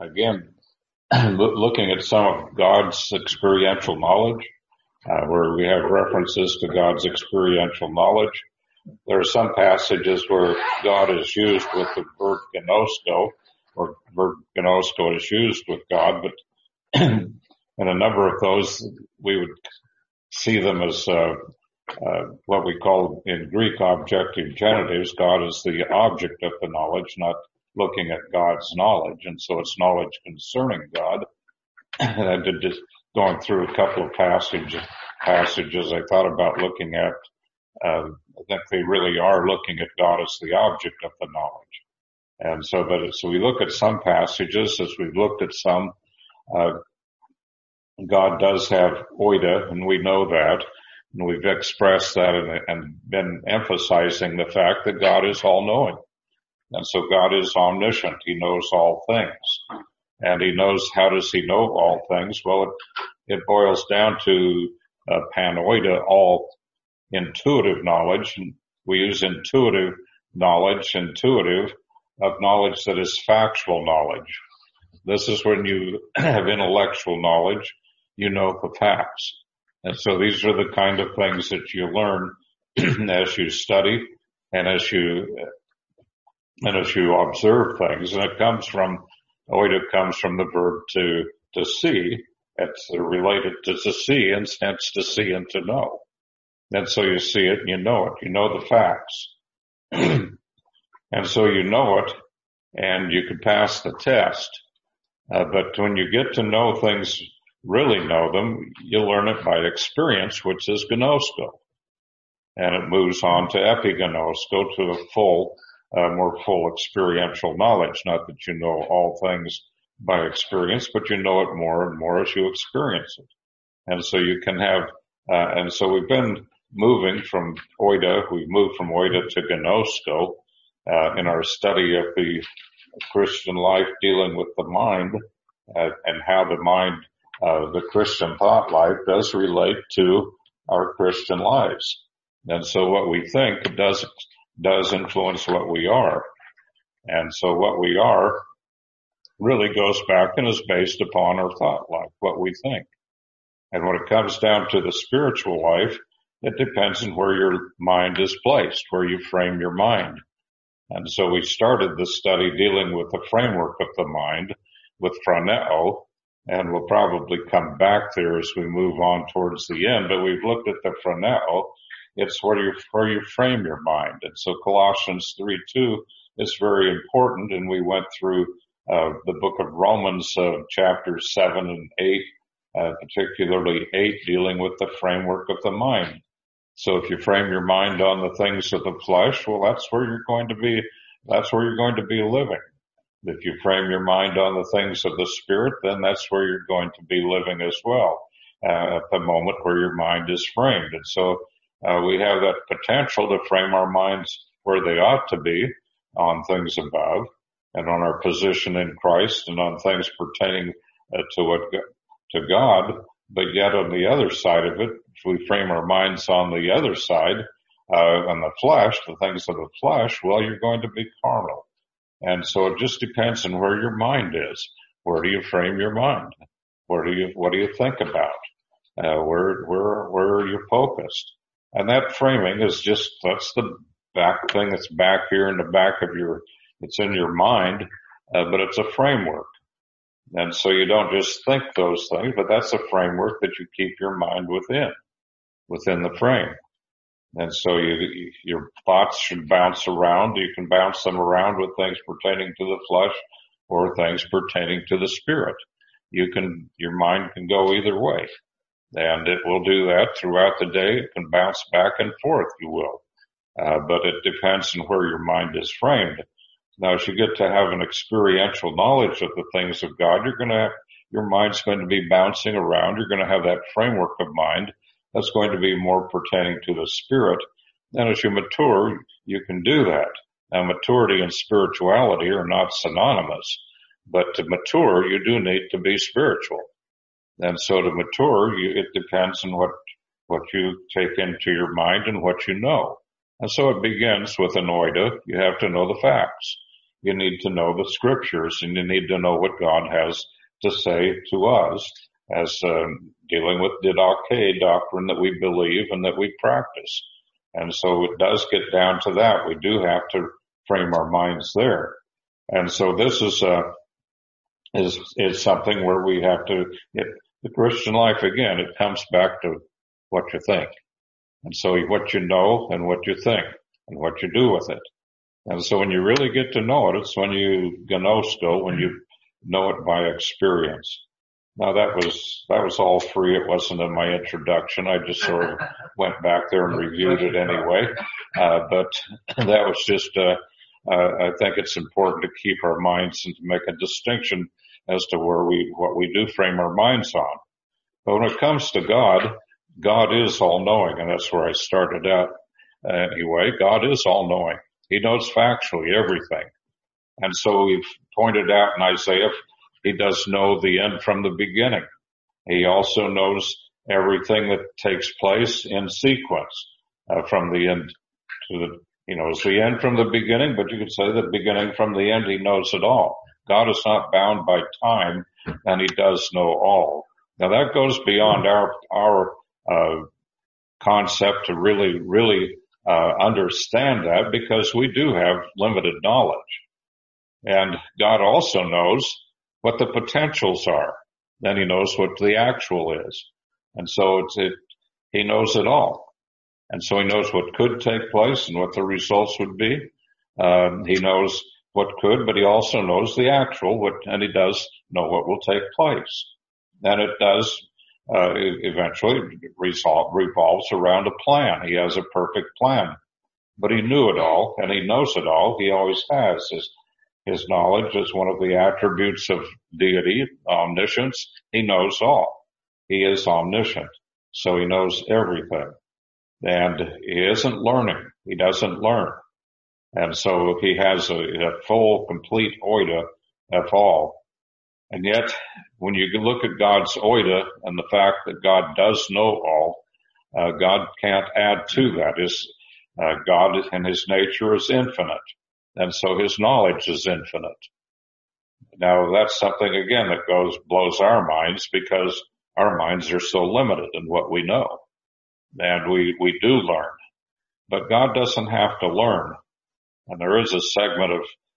again, looking at some of God's experiential knowledge, where we have references to God's experiential knowledge. There are some passages where God is used with the verb gnosko, or verb gnosko is used with God, but in a number of those, we would see them as what we call in Greek objective genitives. God is the object of the knowledge, not looking at God's knowledge, and so it's knowledge concerning God. And I did just going through a couple of passages. I thought about looking at. I think they really are looking at God as the object of the knowledge, and so we look at some passages as we've looked at some. God does have oida, and we know that, and we've expressed that and been emphasizing the fact that God is all-knowing. And so God is omniscient. He knows all things. And he knows, how does he know all things? Well, it boils down to panoida, all intuitive knowledge. We use intuitive knowledge, of knowledge that is factual knowledge. This is when you have intellectual knowledge, you know the facts. And so these are the kind of things that you learn as you study and as you observe things. And oida comes from the verb to see. It's related to see, and hence to see and to know. And so you see it and you know it. You know the facts. And so you know it, and you can pass the test. But when you get to know things, really know them, you learn it by experience, which is gnosko. And it moves on to epignosko, to a more full experiential knowledge. Not that you know all things by experience, but you know it more and more as you experience it. And so you can have, and so we've been moving from oida, we've moved from oida to gnosko, in our study of the Christian life dealing with the mind, and how the mind, the Christian thought life does relate to our Christian lives. And so what we think does influence what we are. And so what we are really goes back and is based upon our thought life, what we think. And when it comes down to the spiritual life, it depends on where your mind is placed, where you frame your mind. And so we started the study dealing with the framework of the mind with phroneo, and we'll probably come back there as we move on towards the end, but we've looked at the phroneo. It's where you frame your mind. And so Colossians 3:2 is very important, and we went through the book of Romans, chapters 7 and 8, particularly 8, dealing with the framework of the mind. So if you frame your mind on the things of the flesh, well, that's where you're going to be living. If you frame your mind on the things of the Spirit, then that's where you're going to be living as well, at the moment where your mind is framed. And so we have that potential to frame our minds where they ought to be, on things above, and on our position in Christ, and on things pertaining to God. But yet on the other side of it, if we frame our minds on the other side, on the flesh, the things of the flesh, well, you're going to be carnal. And so it just depends on where your mind is. Where do you frame your mind? What do you think about? Where are you focused? And that framing is that's the back thing that's back here in the back of it's in your mind, but it's a framework. And so you don't just think those things, but that's a framework that you keep your mind within the frame. And so your thoughts should bounce around. You can bounce them around with things pertaining to the flesh or things pertaining to the Spirit. Your mind can go either way. And it will do that throughout the day. It can bounce back and forth, you will. But it depends on where your mind is framed. Now, as you get to have an experiential knowledge of the things of God, your mind's going to be bouncing around. You're going to have that framework of mind that's going to be more pertaining to the Spirit. And as you mature, you can do that. Now, maturity and spirituality are not synonymous, but to mature, you do need to be spiritual. And so to mature, it depends on what you take into your mind and what you know. And so it begins with an oida. You have to know the facts. you need to know the scriptures, and you need to know what God has to say to us as dealing with Didache doctrine that we believe and that we practice. And so it does get down to that. We do have to frame our minds there. And so this is something where we have to, the Christian life, again, it comes back to what you think. And so what you know and what you think and what you do with it. And so when you really get to know it, it's when you gnosko, when you know it by experience. Now that was all free. It wasn't in my introduction. I just sort of went back there and reviewed it anyway. But that was just, I think it's important to keep our minds and to make a distinction as to what we do frame our minds on. But when it comes to God, God is all knowing, and that's where I started out anyway. God is all knowing. He knows factually everything. And so we've pointed out in Isaiah, he does know the end from the beginning. He also knows everything that takes place in sequence, from the end to he knows the end from the beginning, but you could say the beginning from the end, he knows it all. God is not bound by time, and he does know all. Now that goes beyond our concept to really understand that, because we do have limited knowledge. And God also knows what the potentials are. Then he knows what the actual is. And so he knows it all. And so he knows what could take place and what the results would be. He knows what could, but he also knows the actual, and he does know what will take place. And it does eventually revolves around a plan. He has a perfect plan. But he knew it all, and he knows it all. He always has. His knowledge is one of the attributes of deity, omniscience. He knows all. He is omniscient, so he knows everything. And he isn't learning. He doesn't learn. And so he has a full, complete oida of all. And yet, when you look at God's oida and the fact that God does know all, God can't add to that. God in his nature is infinite. And so his knowledge is infinite. Now that's something again that blows our minds, because our minds are so limited in what we know. And we do learn. But God doesn't have to learn. And there is a segment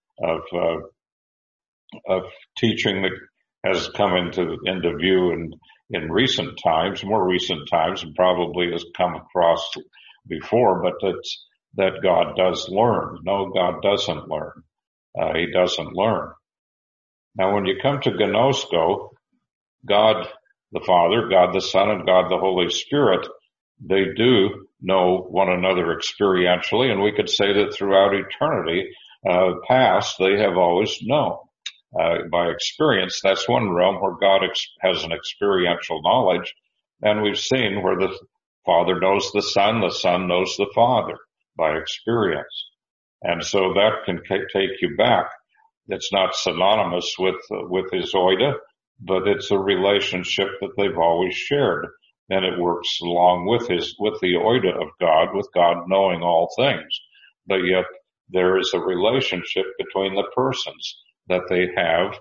of teaching that has come into view in recent times, more recent times, and probably has come across before, but it's that God does learn. No, God doesn't learn. He doesn't learn. Now, when you come to gnosko, God the Father, God the Son, and God the Holy Spirit, they do know one another experientially, and we could say that throughout eternity past, they have always known. By experience, that's one realm where God has an experiential knowledge, and we've seen where the Father knows the Son knows the Father by experience. And so that can take you back. It's not synonymous with his oida, but it's a relationship that they've always shared. And it works along with the oida of God, with God knowing all things. But yet there is a relationship between the persons that they have,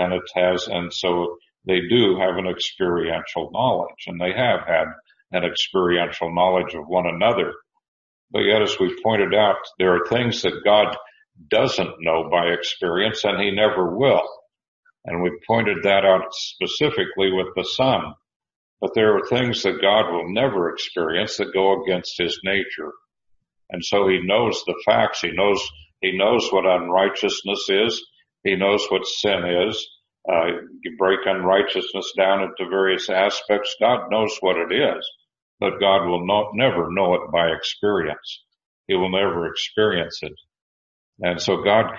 and so they do have an experiential knowledge, and they have had an experiential knowledge of one another. But yet, as we pointed out, there are things that God doesn't know by experience, and he never will. And we pointed that out specifically with the Son. But there are things that God will never experience that go against his nature. And so he knows the facts. He knows what unrighteousness is. He knows what sin is. You break unrighteousness down into various aspects. God knows what it is, but God will never know it by experience. He will never experience it. And so God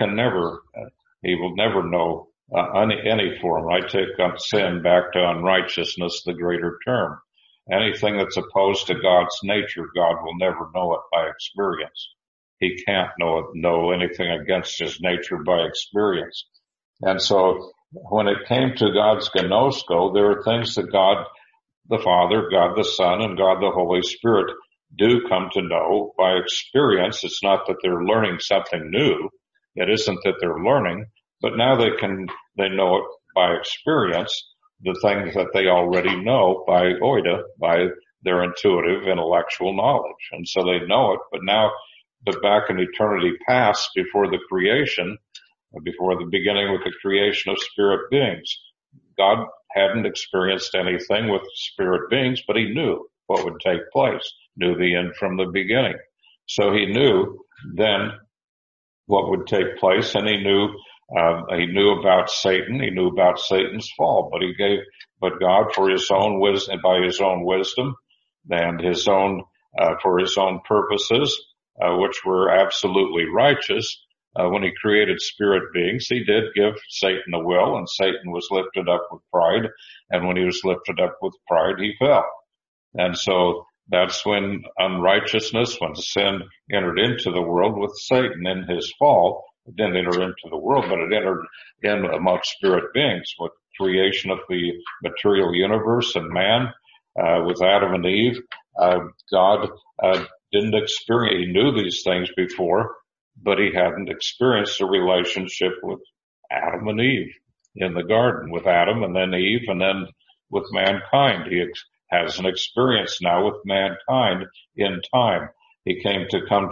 he will never know any form. I take sin back to unrighteousness, the greater term. Anything that's opposed to God's nature, God will never know it by experience. He can't know anything against his nature by experience. And so when it came to God's gnosko, there are things that God the Father, God the Son, and God the Holy Spirit do come to know by experience. It's not that they're learning something new. It isn't that they're learning, but now they know it by experience, the things that they already know by oida, by their intuitive intellectual knowledge. And so they know it, but back in eternity past, before the creation, before the beginning with the creation of spirit beings, God hadn't experienced anything with spirit beings, but he knew what would take place, knew the end from the beginning. So he knew then what would take place, and he knew about Satan. He knew about Satan's fall, but God, for his own wisdom, by his own wisdom, and his own for his own purposes, which were absolutely righteous. When he created spirit beings, he did give Satan a will, and Satan was lifted up with pride. And when he was lifted up with pride, he fell. And so that's when unrighteousness, when sin entered into the world with Satan in his fall. It didn't enter into the world, but it entered in amongst spirit beings with creation of the material universe and man, with Adam and Eve. God didn't experience, he knew these things before, but he hadn't experienced a relationship with Adam and Eve in the garden, with Adam and then Eve and then with mankind. He has an experience now with mankind in time. He came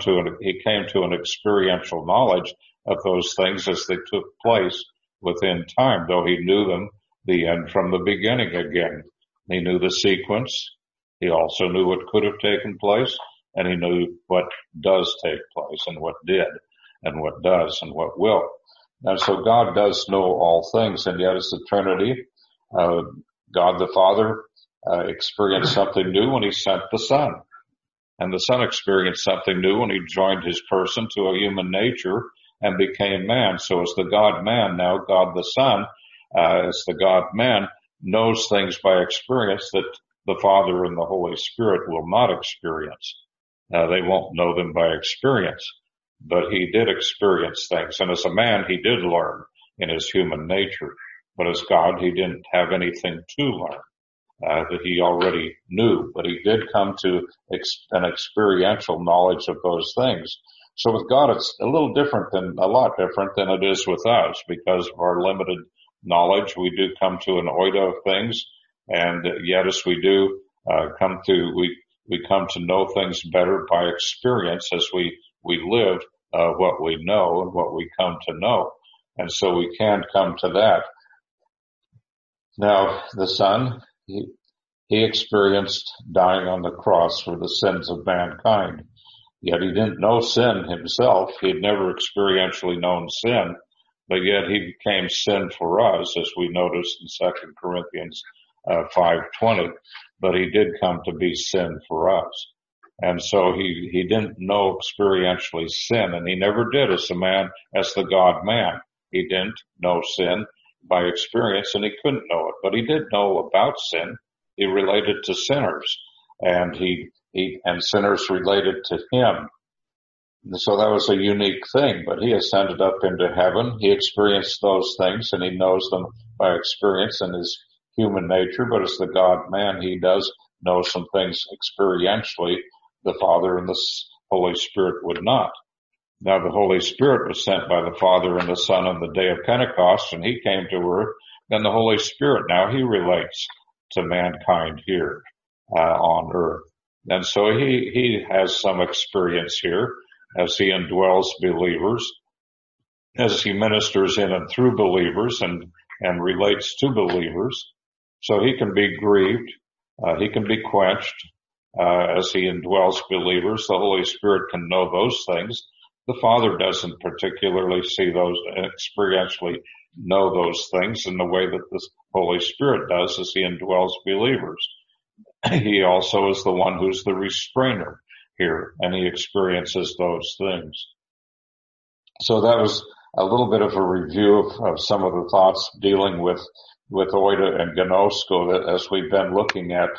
to an experiential knowledge of those things as they took place within time, though he knew them, the end from the beginning again. He knew the sequence. He also knew what could have taken place, and he knew what does take place and what did and what does and what will. And so God does know all things, and yet as the Trinity, God the Father experienced something new when he sent the Son. And the Son experienced something new when he joined his person to a human nature and became man. So as the God-man now, God the Son, as the God-man, knows things by experience that the Father and the Holy Spirit will not experience. They won't know them by experience. But he did experience things. And as a man, he did learn in his human nature. But as God, he didn't have anything to learn that he already knew. But he did come to an experiential knowledge of those things. So with God, it's a lot different than it is with us, because of our limited knowledge. We do come to an oida of things, and yet as we do we come to know things better by experience as we live what we know and what we come to know. And so we can come to that. Now, the Son, he experienced dying on the cross for the sins of mankind. Yet he didn't know sin himself. He had never experientially known sin, but yet he became sin for us, as we noticed in 2 Corinthians 5:20. But he did come to be sin for us. And so he didn't know experientially sin, and he never did as a man, as the God-man. He didn't know sin by experience, and he couldn't know it. But he did know about sin. He related to sinners, and and sinners related to him. And so that was a unique thing, but he ascended up into heaven. He experienced those things, and he knows them by experience in his human nature. But as the God-man, he does know some things experientially the Father and the Holy Spirit would not. Now the Holy Spirit was sent by the Father and the Son on the day of Pentecost, and he came to earth. Then the Holy Spirit, now he relates to mankind here on earth. And so he has some experience here as he indwells believers, as he ministers in and through believers and relates to believers. So he can be grieved, he can be quenched, as he indwells believers. The Holy Spirit can know those things. The Father doesn't particularly see those, experientially know those things in the way that the Holy Spirit does as he indwells believers. He also is the one who's the restrainer here, and he experiences those things. So that was a little bit of a review of some of the thoughts dealing with oida and gnosko as we've been looking at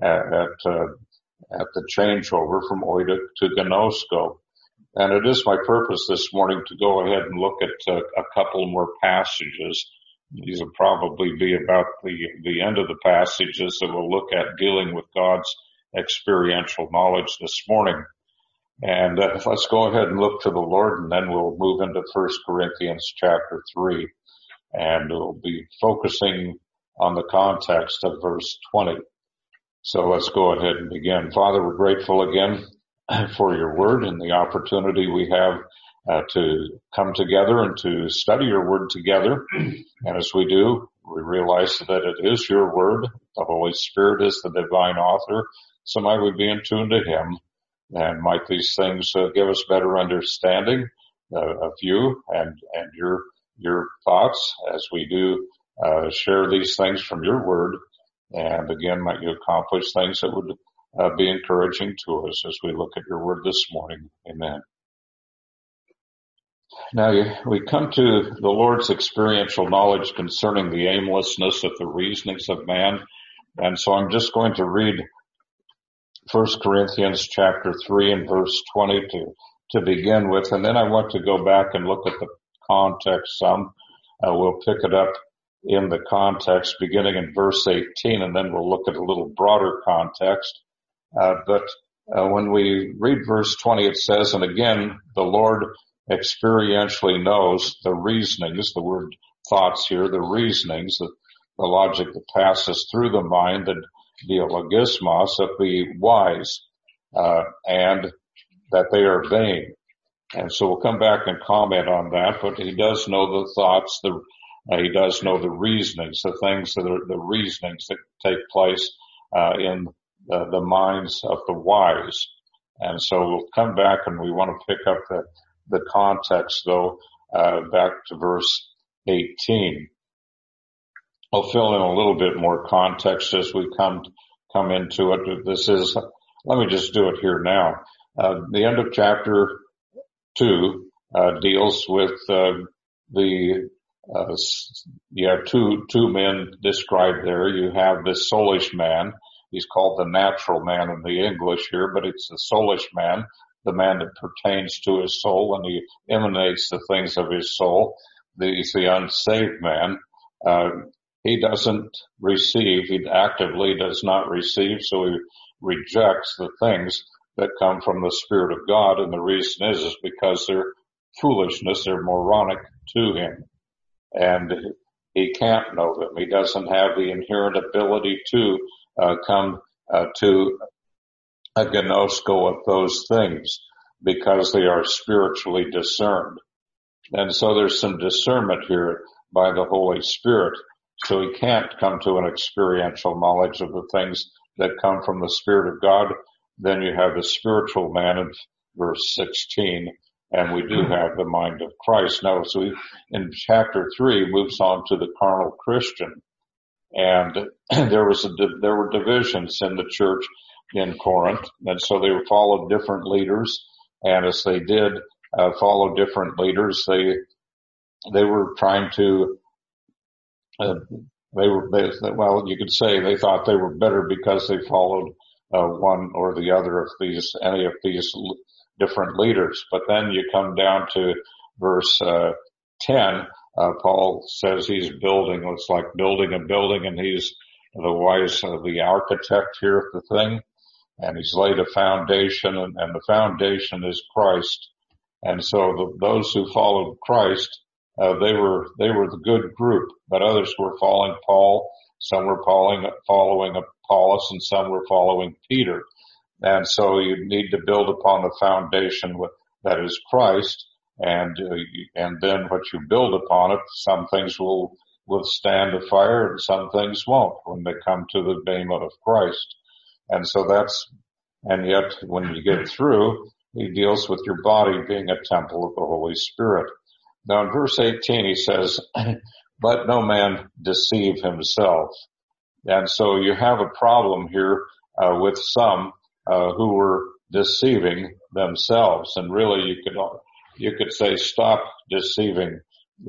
the changeover from oida to gnosko. And it is my purpose this morning to go ahead and look at a couple more passages. These will probably be about the end of the passages that we'll look at dealing with God's experiential knowledge this morning. And let's go ahead and look to the Lord, and then we'll move into 1 Corinthians chapter 3. And we'll be focusing on the context of verse 20. So let's go ahead and begin. Father, we're grateful again for your word and the opportunity we have to come together and to study your word together. And as we do, we realize that it is your word. The Holy Spirit is the divine author. So might we be in tune to him, and might these things give us better understanding of you and your thoughts as we do share these things from your word. And again, might you accomplish things that would be encouraging to us as we look at your word this morning. Amen. Now we come to the Lord's experiential knowledge concerning the aimlessness of the reasonings of man. And so I'm just going to read 1 Corinthians chapter 3 and verse 20 to begin with. And then I want to go back and look at the context some. We'll pick it up in the context beginning in verse 18, and then we'll look at a little broader context. But when we read verse 20, it says, and again, the Lord experientially knows the reasonings, the word thoughts here, the reasonings, the logic that passes through the mind, the dialogismos of the wise, and that they are vain. And so we'll come back and comment on that, but he does know the thoughts, he does know the reasonings, the things that are the reasonings that take place in the minds of the wise. And so we'll come back and we want to pick up the context though, back to verse 18. I'll fill in a little bit more context as we come into it. Let me just do it here now. The end of chapter 2 deals with you have two men described there. You have this soulish man. He's called the natural man in the English here, but it's the soulish man, the man that pertains to his soul and he emanates the things of his soul. He's the unsaved man. He doesn't receive, he actively does not receive, so he rejects the things that come from the Spirit of God, and the reason is because they're foolishness, they're moronic to him. And he can't know them. He doesn't have the inherent ability to come to a gnosko of those things because they are spiritually discerned. And so there's some discernment here by the Holy Spirit. So he can't come to an experiential knowledge of the things that come from the Spirit of God. Then you have the spiritual man in verse 16, and we do have the mind of Christ. Now, so in chapter 3 moves on to the carnal Christian. And there were divisions in the church in Corinth, and so they followed different leaders. And as they did follow different leaders, they were trying to well, you could say they thought they were better because they followed one or the other of any of these different leaders. But then you come down to verse 10. Paul says he's building. It's like building a building, and he's the architect here of the thing, and he's laid a foundation, and the foundation is Christ. And so those who followed Christ, they were the good group, but others were following Paul. Some were following Apollos, and some were following Peter. And so you need to build upon the foundation that is Christ, and then what you build upon it, some things will withstand the fire, and some things won't when they come to the name of Christ. And so and yet when you get through, he deals with your body being a temple of the Holy Spirit. Now in verse 18 he says, let no man deceive himself. And so you have a problem here with some who were deceiving themselves. And really you could say stop deceiving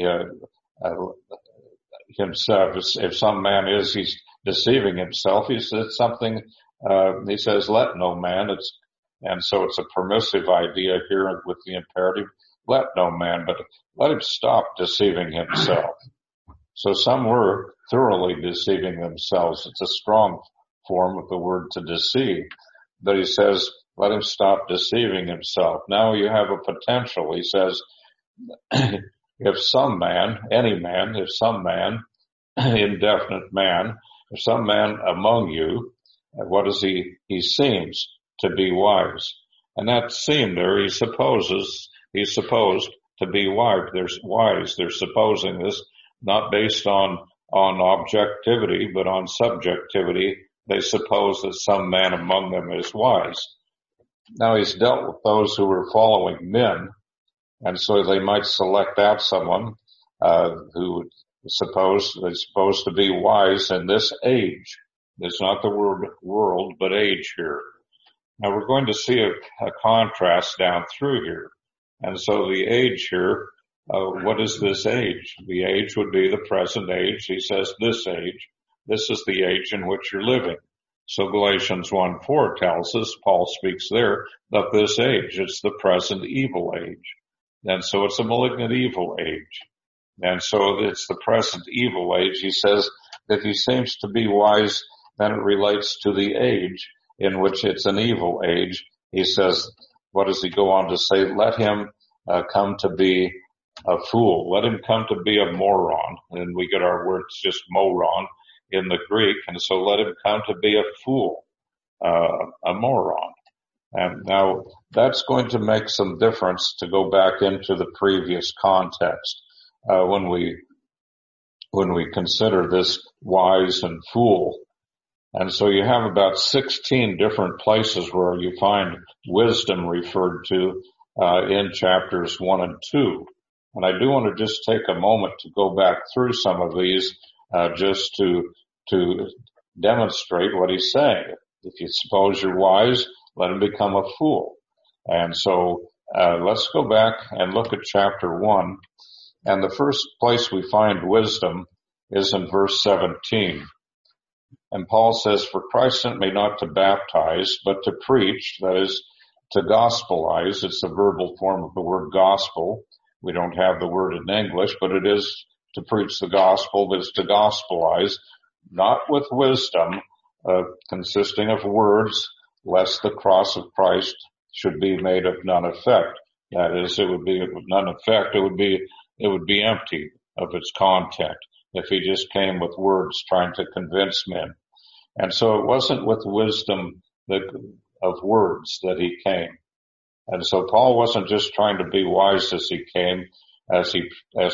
himself. If some man he's deceiving himself, he says something, he says let no man. And so it's a permissive idea here with the imperative, let no man, but let him stop deceiving himself. So some were thoroughly deceiving themselves. It's a strong form of the word to deceive. But he says, Let him stop deceiving himself. Now you have a potential. He says, if some man, indefinite man, if some man among you, what is he? He seems to be wise. And that seem there, he's supposed to be wise. They're supposing this, not based on objectivity, but on subjectivity. They suppose that some man among them is wise. Now he's dealt with those who were following men, and so they might select out someone who is supposed to be wise in this age. It's not the word world, but age here. Now we're going to see a contrast down through here. And so the age here, what is this age? The age would be the present age. He says this age. This is the age in which you're living. So Galatians 1:4 tells us, Paul speaks there, that this age, it's the present evil age. And so it's a malignant evil age. And so it's the present evil age. He says that he seems to be wise, then it relates to the age in which it's an evil age. He says, what does he go on to say? Let him come to be a fool. Let him come to be a moron. And we get our words just moron in the Greek. And so let him come to be a fool, a moron. And now that's going to make some difference to go back into the previous context, when we consider this wise and fool. And so you have about 16 different places where you find wisdom referred to, in chapters 1 and 2. And I do want to just take a moment to go back through some of these, just to demonstrate what he's saying. If you suppose you're wise, let him become a fool. And so, let's go back and look at chapter 1. And the first place we find wisdom is in verse 17. And Paul says, for Christ sent me not to baptize, but to preach, that is, to gospelize. It's the verbal form of the word gospel. We don't have the word in English, but it is to preach the gospel, but it's to gospelize, not with wisdom, consisting of words, lest the cross of Christ should be made of none effect. That is, it would be of none effect. It would be empty of its content if he just came with words trying to convince men. And so it wasn't with wisdom of words that he came. And so Paul wasn't just trying to be wise as he came, as he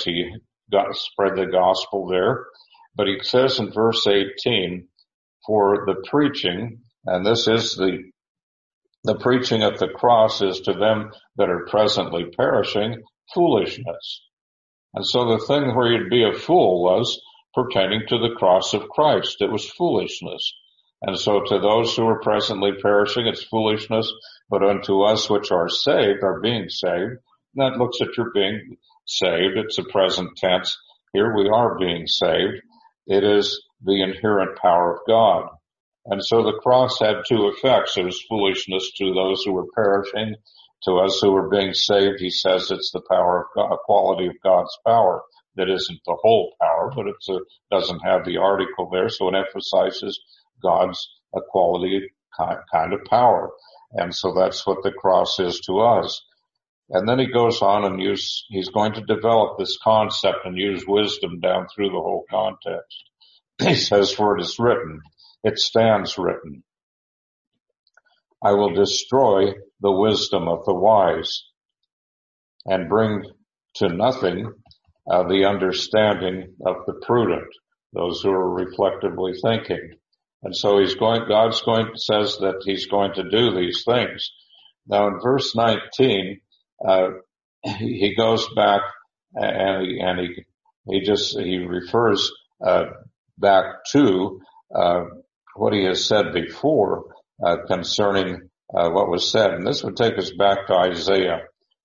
spread the gospel there, but he says in verse 18, for the preaching, and this is the preaching of the cross is to them that are presently perishing, foolishness. And so the thing where you'd be a fool was pertaining to the cross of Christ. It was foolishness. And so to those who are presently perishing, it's foolishness, but unto us which are saved, are being saved, and that looks at your being saved. It's a present tense. Here we are being saved. It is the inherent power of God. And so the cross had two effects. It was foolishness to those who were perishing. To us who are being saved, he says it's the power of God, quality of God's power. That isn't the whole power, but it doesn't have the article there, so it emphasizes God's quality kind of power. And so that's what the cross is to us. And then he goes on and he's going to develop this concept and use wisdom down through the whole context. He says, for it is written, it stands written, I will destroy the wisdom of the wise and bring to nothing the understanding of the prudent, those who are reflectively thinking. And so says that he's going to do these things. Now in verse 19, he goes back and he refers back to what he has said before concerning what was said. And this would take us back to Isaiah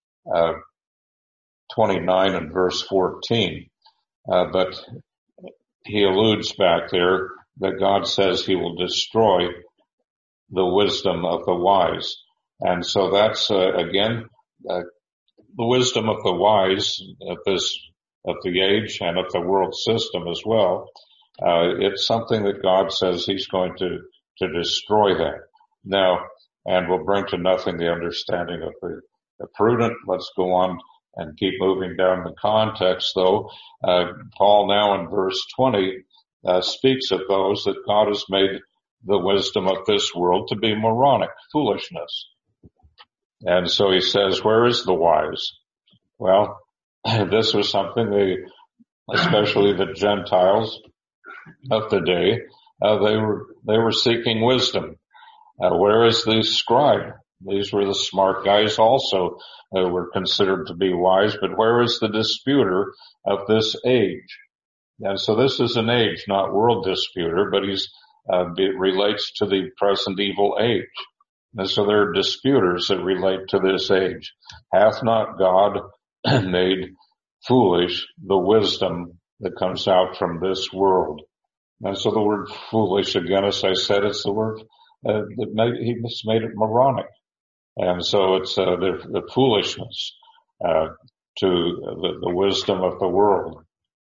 29 and verse 14. But he alludes back there that God says he will destroy the wisdom of the wise. And so that's, again, the wisdom of the wise of the age and of the world system as well. It's something that God says he's going to destroy that. Now, and will bring to nothing the understanding of the prudent. Let's go on and keep moving down the context, though. Paul now in verse 20 speaks of those that God has made the wisdom of this world to be moronic, foolishness. And so he says, where is the wise? Well, this was something especially the Gentiles of the day, they were seeking wisdom. Where is the scribe? These were the smart guys also were considered to be wise, but where is the disputer of this age? And so this is an age, not world disputer, but it relates to the present evil age. And so there are disputers that relate to this age. Hath not God made foolish the wisdom that comes out from this world? And so the word foolish, again, as I said, it's the word he just made it moronic. And so it's the foolishness to the wisdom of the world.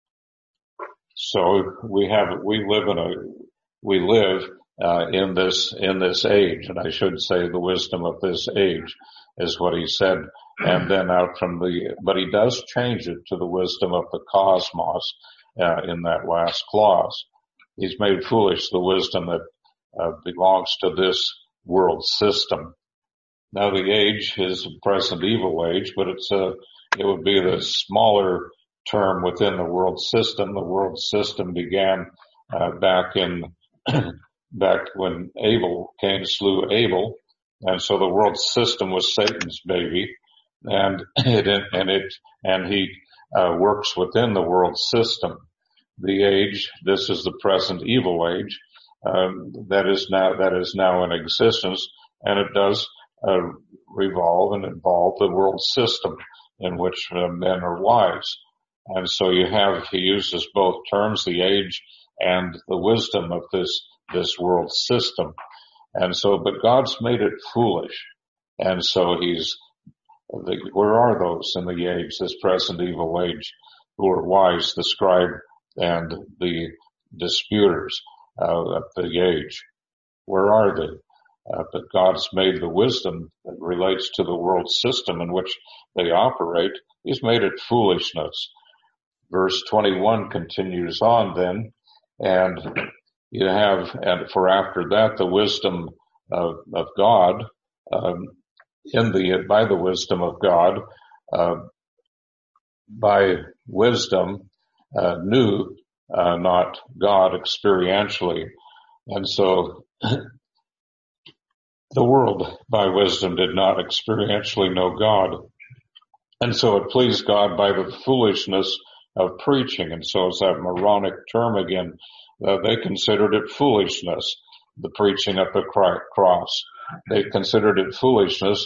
So we live in this age, and I should say the wisdom of this age is what he said. And then but he does change it to the wisdom of the cosmos in that last clause. He's made foolish the wisdom that belongs to this world system. Now the age is the present evil age, but it would be the smaller term within the world system. The world system began back when Cain slew Abel, and so the world system was Satan's baby, and he works within the world system. The age, this is the present evil age, that is now in existence, and it does revolve and involve the world system in which men are wise. And so he uses both terms, the age and the wisdom of this world system. And so, but God's made it foolish. And so where are those in the age, this present evil age, who are wise, the scribe and the disputers of the age? Where are they? But God's made the wisdom that relates to the world system in which they operate. He's made it foolishness. Verse 21 continues on then, and for after that, the wisdom of God, by the wisdom of God, by wisdom, knew not God experientially. And so the world by wisdom did not experientially know God. And so it pleased God by the foolishness of preaching. And so it's that moronic term again. They considered it foolishness, the preaching of the cross. They considered it foolishness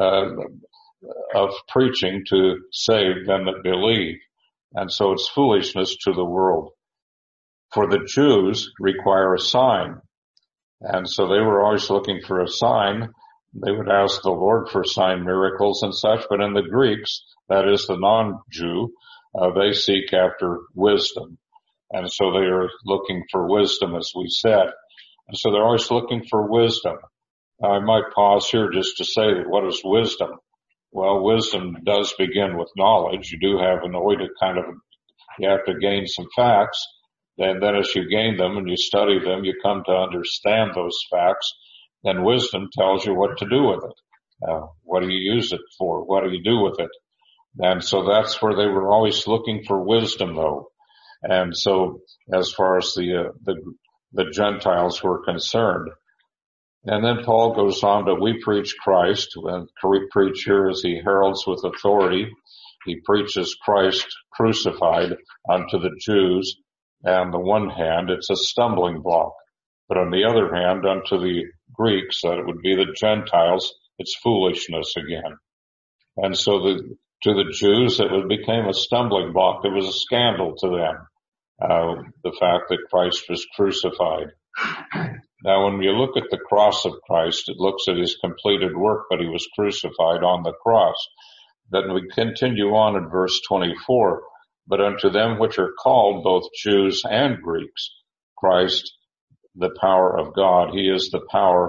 of preaching to save them that believe. And so it's foolishness to the world. For the Jews require a sign. And so they were always looking for a sign. They would ask the Lord for sign miracles and such, but in the Greeks, that is the non-Jew, they seek after wisdom. And so they are looking for wisdom, as we said. And so they're always looking for wisdom. Now, I might pause here just to say that what is wisdom? Well, wisdom does begin with knowledge. You do have an way to you have to gain some facts. And then as you gain them and you study them, you come to understand those facts. Then wisdom tells you what to do with it. What do you use it for? What do you do with it? And so that's where they were always looking for wisdom, though. And so as far as the Gentiles were concerned. And then Paul goes on to, we preach Christ. And we preach here as he heralds with authority. He preaches Christ crucified unto the Jews. And on the one hand, it's a stumbling block. But on the other hand, unto the Greeks, that it would be the Gentiles, it's foolishness again. And so to the Jews, it became a stumbling block. It was a scandal to them, the fact that Christ was crucified. Now, when you look at the cross of Christ, it looks at his completed work, but he was crucified on the cross. Then we continue on in verse 24. But unto them which are called, both Jews and Greeks, Christ, the power of God. He is the power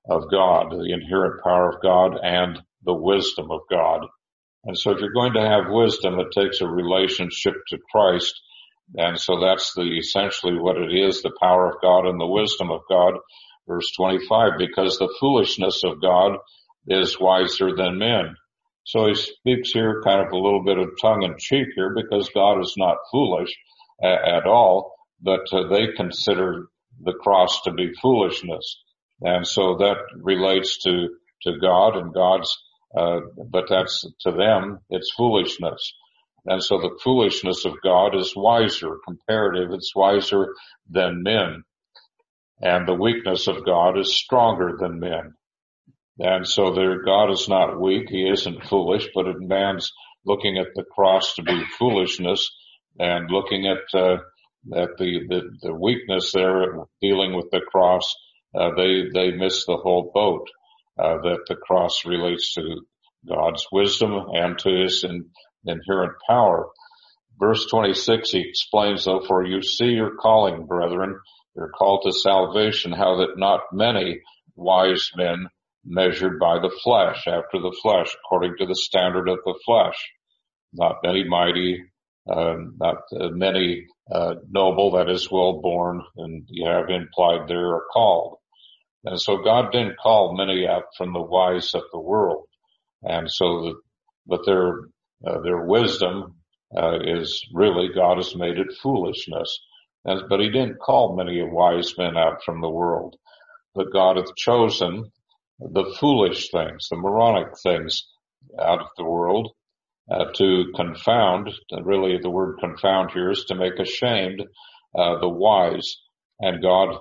of God, the inherent power of God and the wisdom of God. And so if you're going to have wisdom, it takes a relationship to Christ. And so that's essentially what it is, the power of God and the wisdom of God. Verse 25, because the foolishness of God is wiser than men. So he speaks here kind of a little bit of tongue in cheek here, because God is not foolish at all, but they consider the cross to be foolishness. And so that relates to God and God's, but that's to them, it's foolishness. And so the foolishness of God is wiser, comparative, it's wiser than men. And the weakness of God is stronger than men. And so God is not weak, he isn't foolish, but man's looking at the cross to be foolishness, and looking at the weakness there, dealing with the cross, they miss the whole boat, that the cross relates to God's wisdom and to his inherent power. Verse 26, he explains, though, for you see your calling, brethren, you're called to salvation, how that not many wise men measured by the flesh, after the flesh, according to the standard of the flesh, not many mighty, not many noble, that is well born, and you have implied there are called. And so God didn't call many out from the wise of the world. And so, but their wisdom is really, God has made it foolishness. But he didn't call many wise men out from the world. But God hath chosen the foolish things, the moronic things out of the world, to confound, really the word confound here is to make ashamed, the wise. And God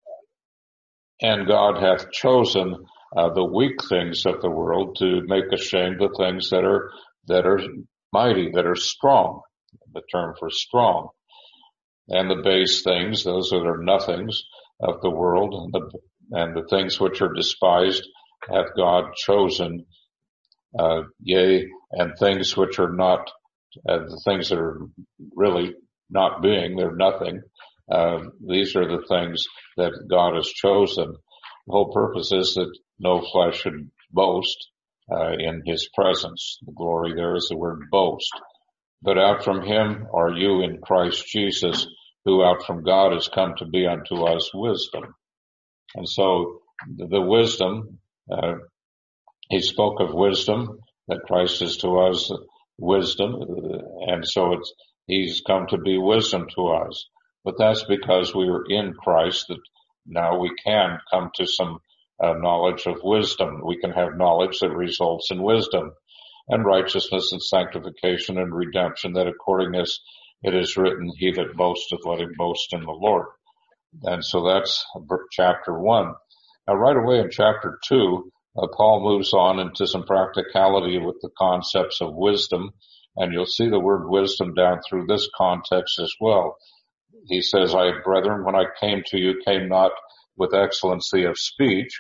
hath chosen, the weak things of the world to make ashamed the things that are mighty, that are strong, the term for strong. And the base things, those that are nothings of the world, and the things which are despised hath God chosen, yea, and things which are not, the things that are really not being, they're nothing. These are the things that God has chosen. The whole purpose is that no flesh should boast in his presence. The glory there is the word boast. But out from him are you in Christ Jesus, who out from God is come to be unto us wisdom. And so the wisdom, he spoke of wisdom, that Christ is to us wisdom, and so he's come to be wisdom to us. But that's because we are in Christ, that now we can come to some knowledge of wisdom. We can have knowledge that results in wisdom and righteousness and sanctification and redemption, that according as it is written, he that boasteth, let him boast in the Lord. And so that's chapter 1. Now right away in chapter 2, Paul moves on into some practicality with the concepts of wisdom, and you'll see the word wisdom down through this context as well. He says, I, brethren, when I came to you, came not with excellency of speech,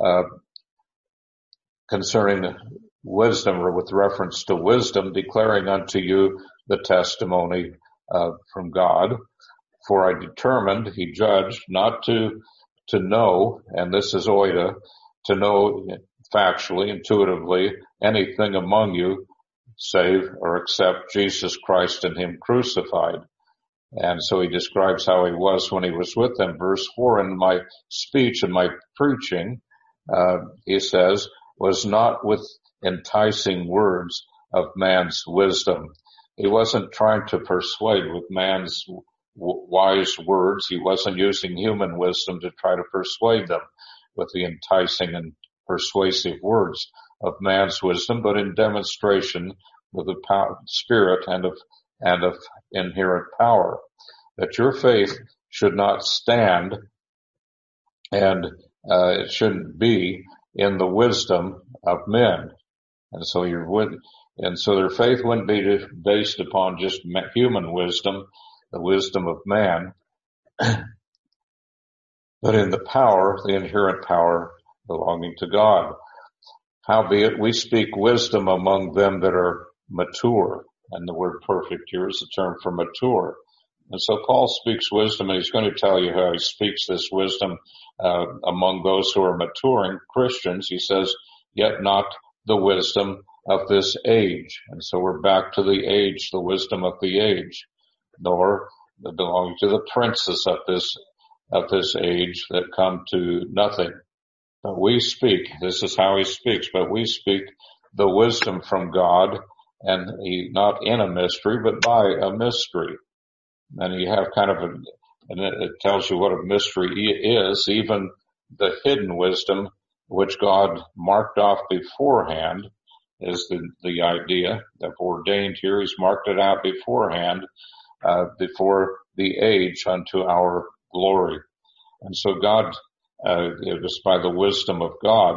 concerning wisdom, or with reference to wisdom, declaring unto you the testimony from God. For I determined, he judged, not to know, and this is oida, to know factually, intuitively, anything among you, save or except Jesus Christ and him crucified. And so he describes how he was when he was with them. Verse 4, in my speech and my preaching, he says, was not with enticing words of man's wisdom. He wasn't trying to persuade with man's wise words. He wasn't using human wisdom to try to persuade them with the enticing and persuasive words of man's wisdom, but in demonstration with the spirit and of inherent power, that your faith should not stand, and it shouldn't be in the wisdom of men. And so their faith wouldn't be based upon just human wisdom, the wisdom of man, but in the power, the inherent power belonging to God. Howbeit we speak wisdom among them that are mature, and the word perfect here is the term for mature, And so Paul speaks wisdom, and he's going to tell you how he speaks this wisdom among those who are maturing Christians. He says, yet not the wisdom of this age. And so we're back to the age, the wisdom of the age, nor belonging to the princes of this age that come to nothing. But we speak, this is how he speaks, but we speak the wisdom from God, and not in a mystery, but by a mystery. And you have kind of and it tells you what a mystery is, even the hidden wisdom which God marked off beforehand is the idea that ordained here. He's marked it out beforehand, before the age unto our glory. And so God, it was by the wisdom of God,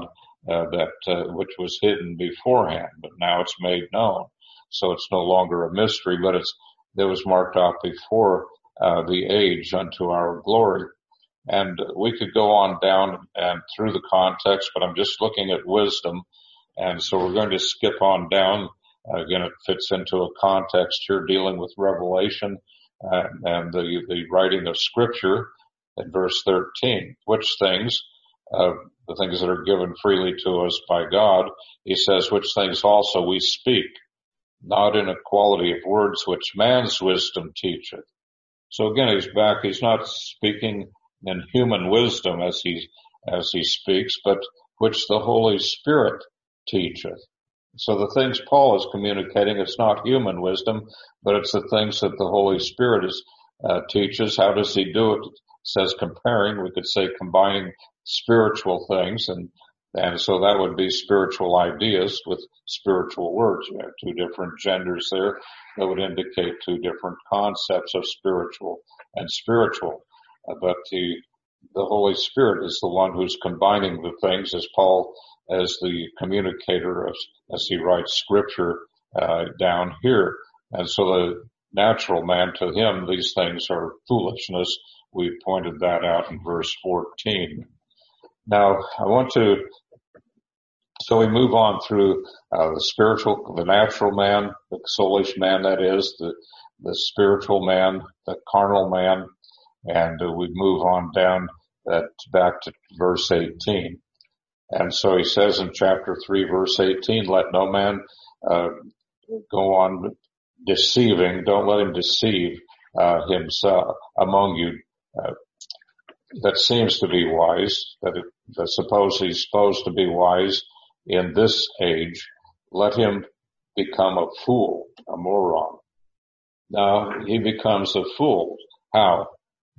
which was hidden beforehand, but now it's made known. So it's no longer a mystery, but it was marked off before the age unto our glory. And we could go on down and through the context, but I'm just looking at wisdom. And so we're going to skip on down. Again, it fits into a context here dealing with Revelation and the writing of Scripture in verse 13, which things, the things that are given freely to us by God, he says, which things also we speak, not in equality of words which man's wisdom teacheth. So again, he's back. He's not speaking in human wisdom as he speaks, but which the Holy Spirit teacheth. So the things Paul is communicating, it's not human wisdom, but it's the things that the Holy Spirit teaches. How does he do it? It says comparing, we could say combining spiritual things, and so that would be spiritual ideas with spiritual words. You have two different genders there that would indicate two different concepts of spiritual and spiritual. But the Holy Spirit is the one who's combining the things, as Paul, as the communicator, as he writes Scripture down here. And so the natural man, to him, these things are foolishness. We pointed that out in verse 14. Now, so we move on through the natural man, the soulish man, that is, the spiritual man, the carnal man, and we move on down back to verse 18. And so he says in chapter 3, verse 18, let no man go on deceiving. Don't let him deceive himself among you. That seems to be wise, that suppose he's supposed to be wise in this age, let him become a fool, a moron. Now, he becomes a fool. How?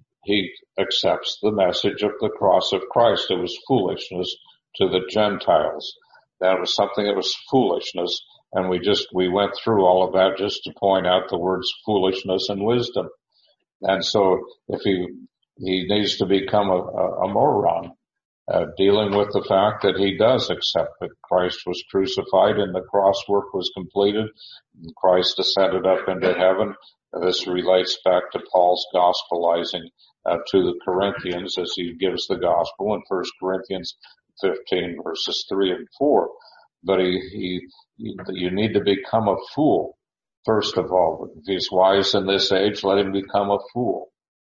He accepts the message of the cross of Christ. It was foolishness to the Gentiles. That was something that was foolishness, and we went through all of that just to point out the words foolishness and wisdom. And so if he needs to become a moron, dealing with the fact that he does accept that Christ was crucified and the cross work was completed, and Christ ascended up into heaven. This relates back to Paul's gospelizing to the Corinthians as he gives the gospel in 1 Corinthians 15 verses 3 and 4. But you need to become a fool. First of all, if he's wise in this age, let him become a fool.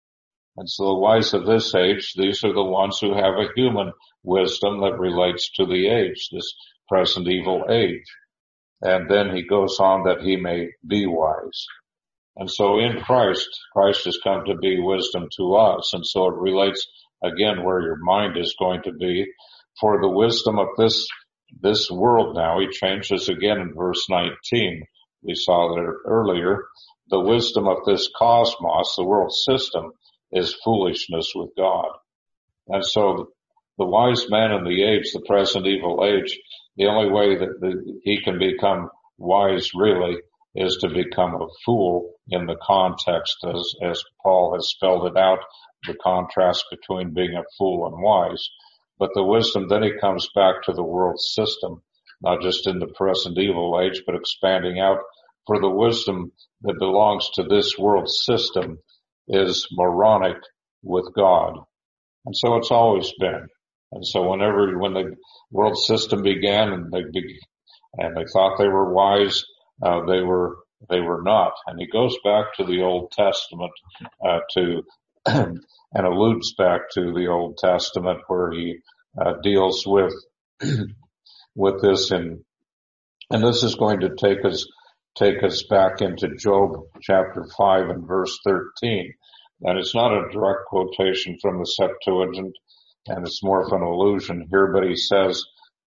And so the wise of this age, these are the ones who have a human wisdom that relates to the age, this present evil age. And then he goes on that he may be wise. And so in Christ has come to be wisdom to us. And so it relates again where your mind is going to be. For the wisdom of this world now, he changes again in verse 19. We saw that earlier. The wisdom of this cosmos, the world system, is foolishness with God. And so the wise man in the age, the present evil age, the only way that he can become wise really is to become a fool in the context as Paul has spelled it out, the contrast between being a fool and wise. But the wisdom, then he comes back to the world system, not just in the present evil age, but expanding out. For the wisdom that belongs to this world system is moronic with God. And so it's always been. And so when the world system began and they thought they were wise, they were they were not. And he goes back to the Old Testament and alludes back to the Old Testament where he deals with this, and this is going to take us back into Job chapter 5 and verse 13. And it's not a direct quotation from the Septuagint, and it's more of an allusion here, but he says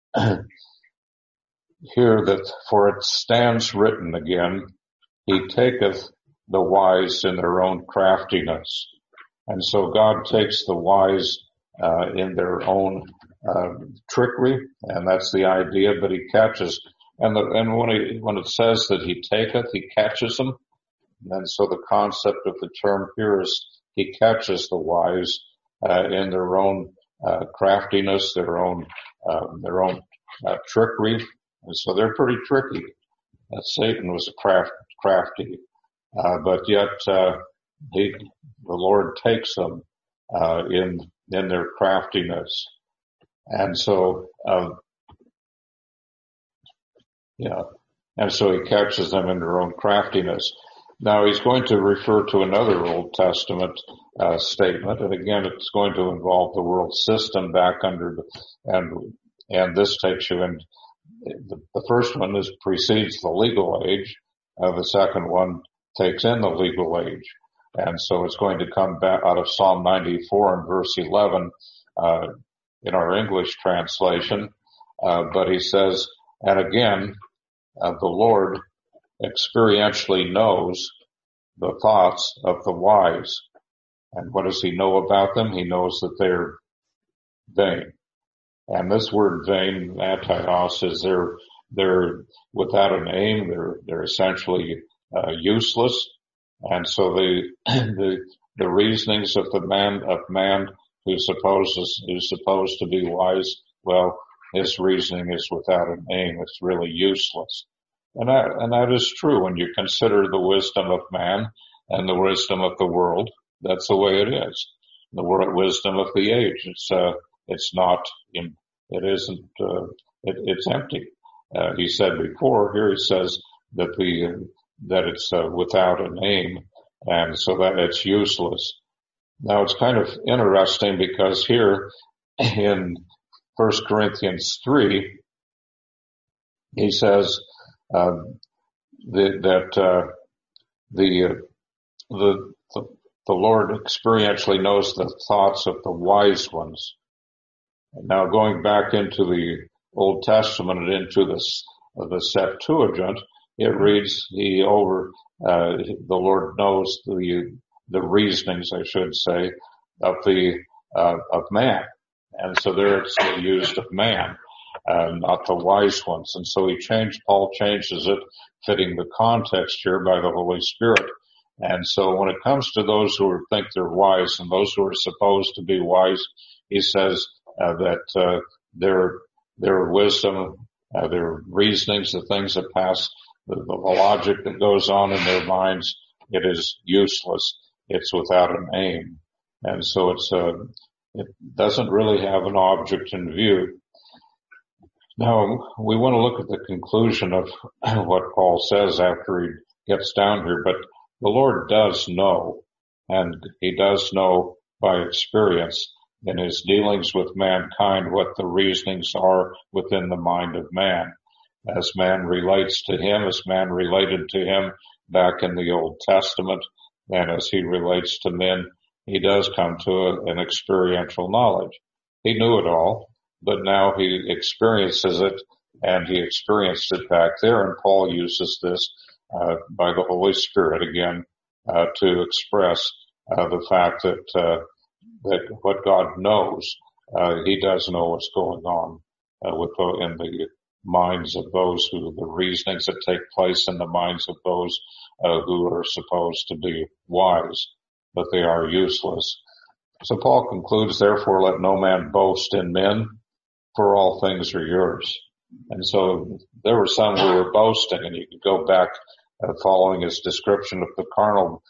here that, for it stands written again, he taketh the wise in their own craftiness. And so God takes the wise in their own trickery, and that's the idea, but he catches. And when it says that he taketh, he catches them. And so the concept of the term here is he catches the wise in their own craftiness, their own trickery. And so they're pretty tricky. Satan was crafty, but yet the Lord takes them in their craftiness, and so and so he catches them in their own craftiness. Now he's going to refer to another Old Testament statement, and again it's going to involve the world system back under and this takes you in. The first one precedes the legal age. The second one takes in the legal age. And so it's going to come back out of Psalm 94 and verse 11 in our English translation. But he says, and again, the Lord experientially knows the thoughts of the wise. And what does he know about them? He knows that they're vain. And this word vain, ataios, is they're without an aim. They're essentially useless. And so the reasonings of man who's supposed to be wise, well, his reasoning is without an aim. It's really useless. And that is true when you consider the wisdom of man and the wisdom of the world. That's the way it is. The wisdom of the age. It's empty. He said before, here he says that it's without an aim, and so that it's useless. Now it's kind of interesting because here in 1 Corinthians 3, he says that the Lord experientially knows the thoughts of the wise ones. Now going back into the Old Testament and into the Septuagint, it reads the Lord knows the reasonings, I should say, of man. And so there it's used of man, not the wise ones. And so Paul changes it, fitting the context here by the Holy Spirit. And so when it comes to those who think they're wise and those who are supposed to be wise, he says that their wisdom, their reasonings, the things that pass, the logic that goes on in their minds, it is useless. It's without an aim. And so it doesn't really have an object in view. Now, we want to look at the conclusion of what Paul says after he gets down here, but the Lord does know, and he does know by experience in his dealings with mankind what the reasonings are within the mind of man. As man relates to him, as man related to him back in the Old Testament, and as he relates to men, he does come to an experiential knowledge. He knew it all, but now he experiences it, and he experienced it back there, and Paul uses this by the Holy Spirit again to express the fact that what God knows, he does know what's going on in the minds of those the reasonings that take place in the minds of those who are supposed to be wise, but they are useless. So Paul concludes, therefore let no man boast in men, for all things are yours. And so there were some who were boasting, and you could go back following his description of the carnal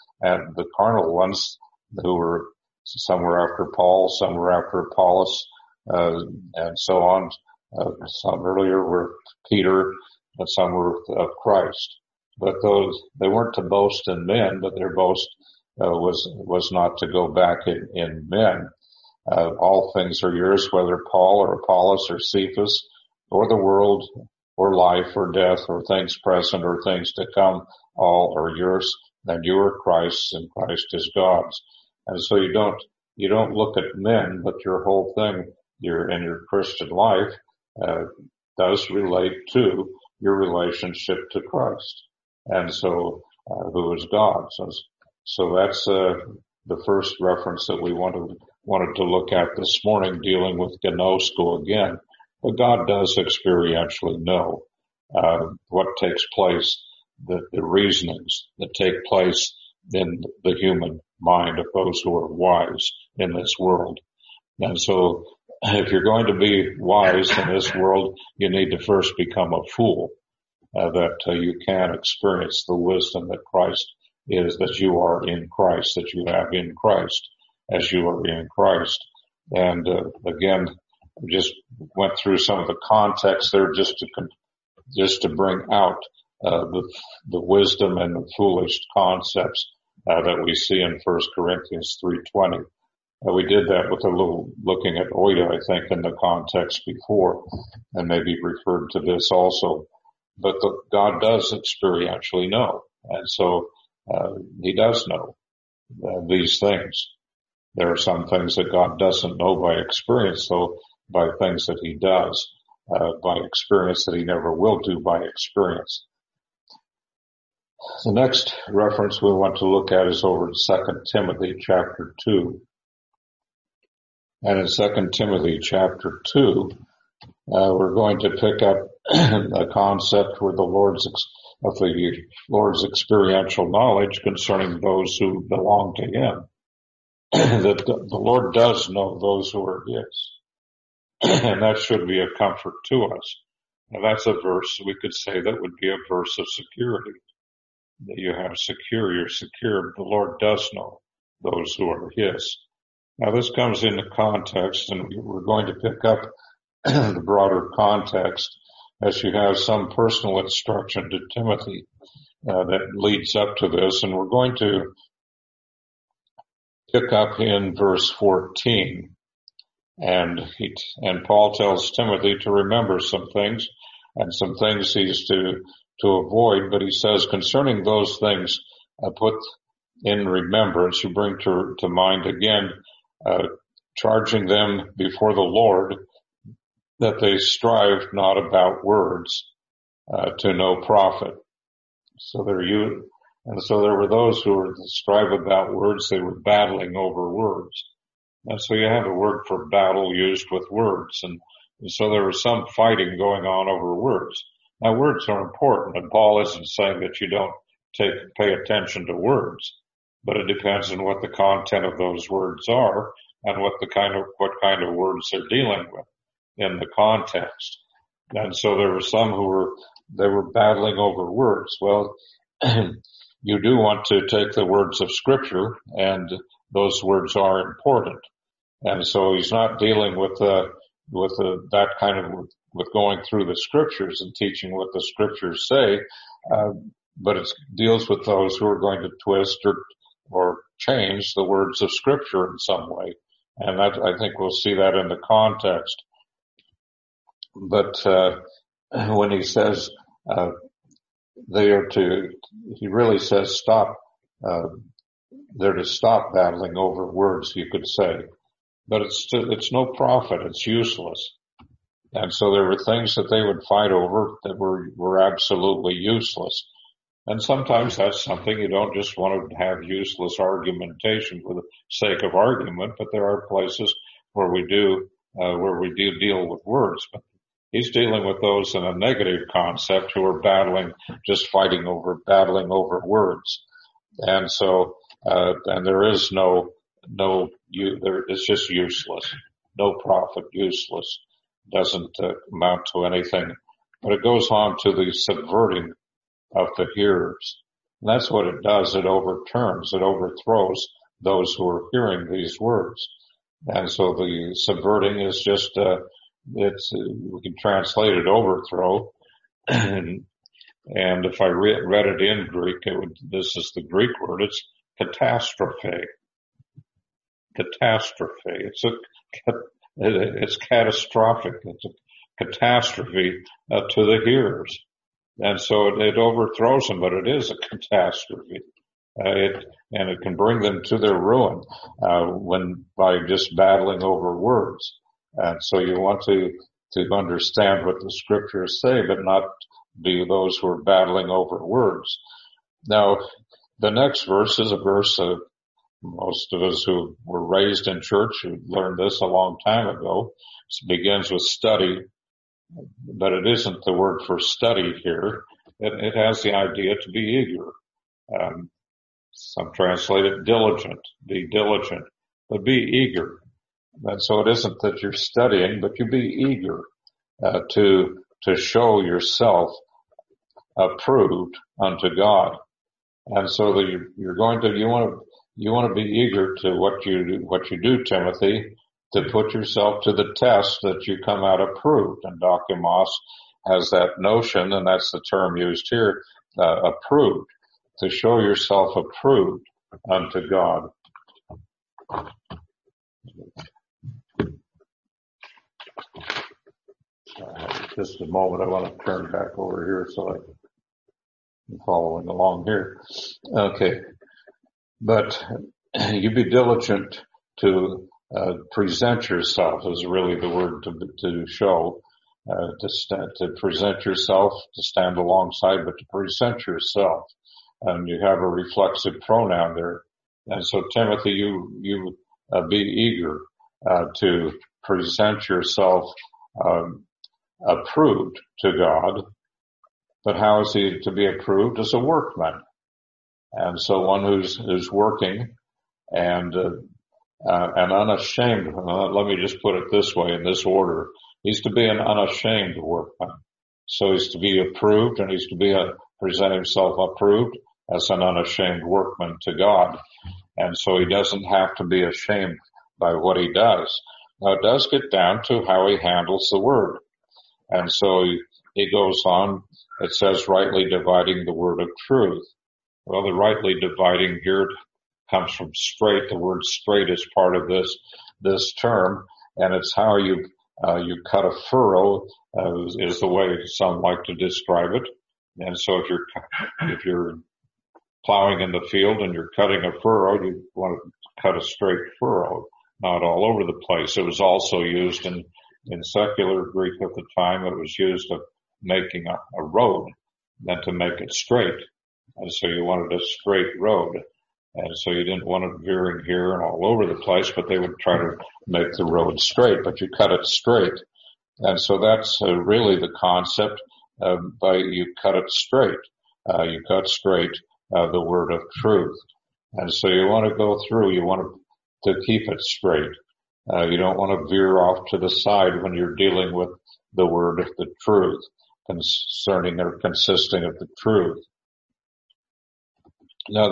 ones who were some were after Paul, some were after Apollos, and so on. Some earlier were Peter, and some were of Christ. but they weren't to boast in men, but their boast was not to go back in men. All things are yours, whether Paul or Apollos or Cephas or the world or life or death or things present or things to come, all are yours, and you are Christ's and Christ is God's. And so you don't look at men, but your whole thing, in your Christian life, does relate to your relationship to Christ. And so, who is God? So that's, the first reference that we wanted to look at this morning, dealing with gnosko again. But God does experientially know, what takes place, the reasonings that take place in the human mind of those who are wise in this world. And so if you're going to be wise in this world, you need to first become a fool, that you can experience the wisdom that Christ is, that you are in Christ, that you have in Christ as you are in Christ. And again, just went through some of the context there just to bring out the wisdom and the foolish concepts that we see in 1 Corinthians 3:20. We did that with a little looking at oida, I think, in the context before, and maybe referred to this also. But God does experientially know, and so He does know these things. There are some things that God doesn't know by experience, though, by things that He does by experience that He never will do by experience. The next reference we want to look at is over in 2 Timothy chapter 2. And in 2 Timothy chapter 2, we're going to pick up a concept where of the Lord's experiential knowledge concerning those who belong to Him. That the Lord does know those who are His. And that should be a comfort to us. Now that's a verse, we could say that would be a verse of security. That you're secure. The Lord does know those who are His. Now this comes into context, and we're going to pick up the broader context as you have some personal instruction to Timothy that leads up to this, and we're going to pick up in verse 14. And Paul tells Timothy to remember some things, and some things he's to avoid, but he says concerning those things put in remembrance, you bring to mind again, charging them before the Lord that they strive not about words to no profit. So there were those who were strive about words, they were battling over words. And so you have a word for battle used with words, and so there was some fighting going on over words. Now words are important, and Paul isn't saying that you don't pay attention to words, but it depends on what the content of those words are and what kind of words they're dealing with in the context. And so there were some who were battling over words. Well, you do want to take the words of Scripture, and those words are important. And so he's not dealing with that kind of with going through the Scriptures and teaching what the Scriptures say, but it deals with those who are going to twist or change the words of Scripture in some way. And that, I think we'll see that in the context. But when he says he really says stop. They're to stop battling over words, you could say, but it's no profit. It's useless. And so there were things that they would fight over that were absolutely useless. And sometimes that's something you don't just want to have useless argumentation for the sake of argument, but there are places where we do deal with words. But he's dealing with those in a negative concept who are battling over words. And so, and there is it's just useless. No profit, useless. Doesn't amount to anything. But it goes on to the subverting of the hearers. And that's what it does. It overthrows those who are hearing these words. And so the subverting is just, we can translate it overthrow. And And if I read it in Greek, this is the Greek word, it's catastrophe. Catastrophe. It's catastrophic. It's a catastrophe to the hearers. And so it overthrows them, but it is a catastrophe. And it can bring them to their ruin, by just battling over words. And so you want to understand what the scriptures say, but not be those who are battling over words. Now, the next verse is a verse most of us who were raised in church who learned this a long time ago. It begins with study, but it isn't the word for study here. It has the idea to be eager. Some translate it diligent, be diligent, but be eager. And so it isn't that you're studying, but you be eager to show yourself approved unto God. And so that you want to be eager to what you do, Timothy, to put yourself to the test that you come out approved. And dokimos has that notion, and that's the term used here, approved, to show yourself approved unto God. Just a moment, I want to turn back over here so I'm following along here. Okay. But you be diligent to present yourself is really the word to show, to present yourself, to stand alongside, but to present yourself. And you have a reflexive pronoun there. And so Timothy, you be eager to present yourself approved to God. But how is he to be approved? As a workman. And so one who's working and unashamed. Let me just put it this way, in this order. He's to be an unashamed workman. So he's to be approved, and he's to present himself approved as an unashamed workman to God. And so he doesn't have to be ashamed by what he does. Now it does get down to how he handles the word. And so he goes on, it says rightly dividing the word of truth. Well, the rightly dividing here comes from straight. The word straight is part of this term, and it's how you cut a furrow, is the way some like to describe it. And so if you're plowing in the field and you're cutting a furrow, you want to cut a straight furrow, not all over the place. It was also used in secular Greek at the time. It was used of making a road, than to make it straight. And so you wanted a straight road. And so you didn't want it veering here and all over the place, but they would try to make the road straight, but you cut it straight. And so that's really the concept, you cut it straight. You cut straight the word of truth. And so you want to go through, you want to keep it straight. You don't want to veer off to the side when you're dealing with the word of the truth, concerning or consisting of the truth. Now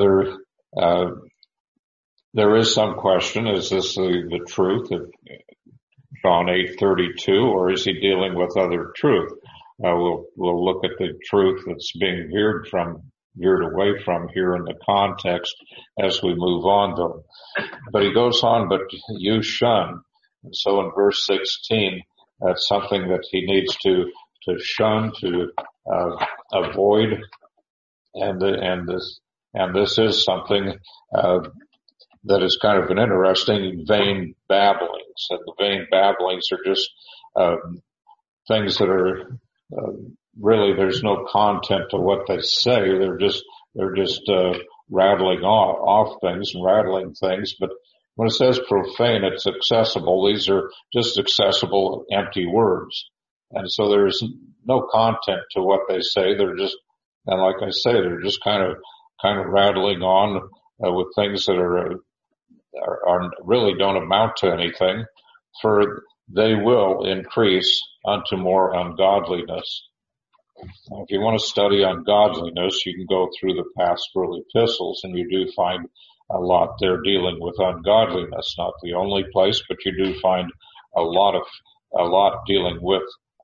there is some question, is this the truth of John 8:32, or is he dealing with other truth? We'll look at the truth that's being veered away from here in the context as we move on though. But he goes on, but you shun. And so in verse 16, that's something that he needs to shun, to avoid, and this is something that is kind of an interesting vain babblings. And the vain babblings are just things that are really, there's no content to what they say. They're just rattling off things and rattling things. But when it says profane, it's accessible. These are just accessible, empty words. And so there's no content to what they say. They're just, and like I say, they're just kind of rattling on with things that are really don't amount to anything, for they will increase unto more ungodliness. Now, if you want to study ungodliness, you can go through the pastoral epistles, and you do find a lot there dealing with ungodliness. Not the only place, but you do find a lot dealing with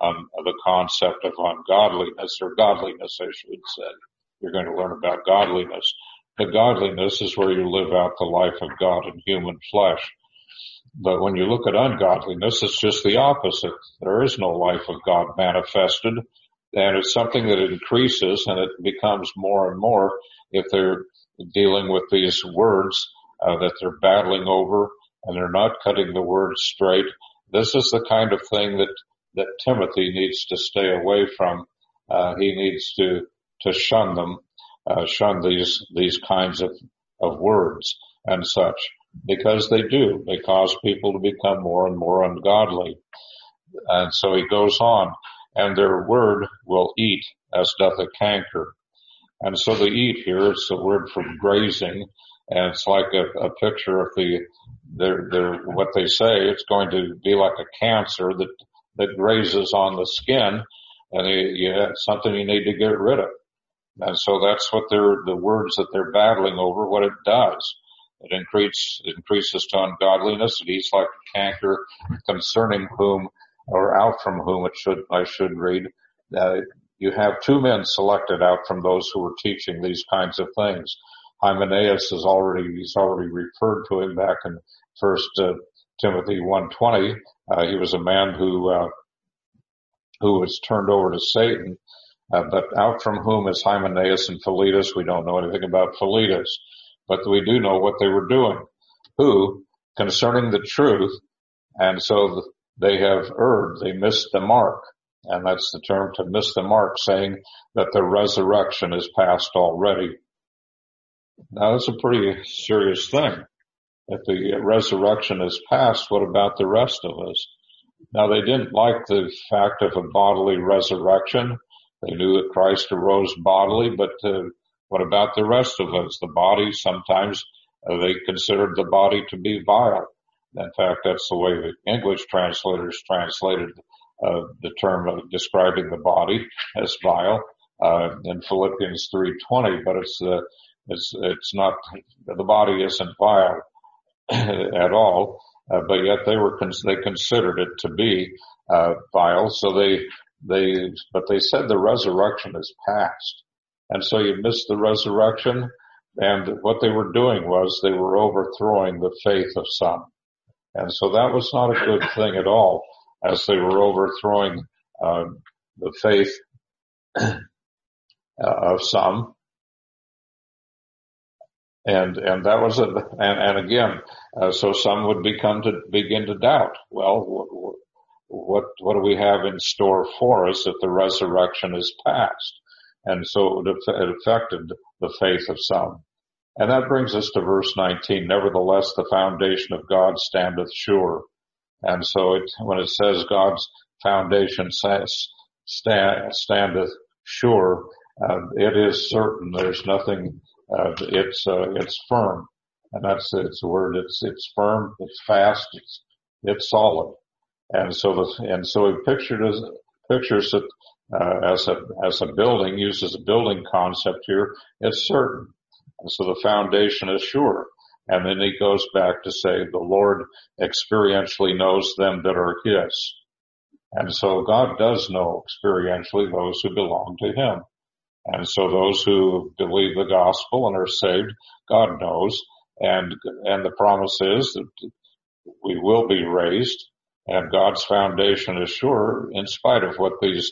the concept of ungodliness, or godliness, I should say. You're going to learn about godliness. But godliness is where you live out the life of God in human flesh. But when you look at ungodliness, it's just the opposite. There is no life of God manifested, and it's something that increases, and it becomes more and more if they're dealing with these words that they're battling over, and they're not cutting the words straight. This is the kind of thing that Timothy needs to stay away from. He needs to shun them, shun these kinds of words and such, because they cause people to become more and more ungodly. And so he goes on, and their word will eat as doth a canker. And so the eat here is the word for grazing, and it's like a picture of what they say. It's going to be like a cancer that grazes on the skin, and something you need to get rid of. And so that's what the words that they're battling over, what it does. It increases to ungodliness. It eats like a canker, concerning whom, or out from whom I should read. You have two men selected out from those who were teaching these kinds of things. Hymenaeus he's already referred to him back in 1 Timothy 1:20. He was a man who was turned over to Satan. But out from whom is Hymenaeus and Philetus? We don't know anything about Philetus, but we do know what they were doing. Who, concerning the truth, and so they have erred, they missed the mark. And that's the term, to miss the mark, saying that the resurrection is past already. Now that's a pretty serious thing. If the resurrection is past, what about the rest of us? Now they didn't like the fact of a bodily resurrection. They knew that Christ arose bodily, but what about the rest of us? The body, sometimes they considered the body to be vile. In fact, that's the way the English translators translated the term of describing the body as vile in Philippians 3:20. But it's not, the body isn't vile at all. But yet they considered it to be vile. So but they said the resurrection is past. And so you missed the resurrection. And what they were doing was they were overthrowing the faith of some. And so that was not a good thing at all, as they were overthrowing the faith of some. And that was and again, so some would begin to doubt. Well, what do we have in store for us if the resurrection is past? And so it affected the faith of some. And that brings us to verse 19. Nevertheless, the foundation of God standeth sure. And so when it says God's foundation standeth sure, it is certain. There's nothing, it's firm. And it's a word, it's firm, it's fast, it's solid. And so he pictures it, as a building, uses a building concept here. It's certain. And so the foundation is sure. And then he goes back to say the Lord experientially knows them that are his. And so God does know experientially those who belong to him. And so those who believe the gospel and are saved, God knows. And the promise is that we will be raised, and God's foundation is sure in spite of what these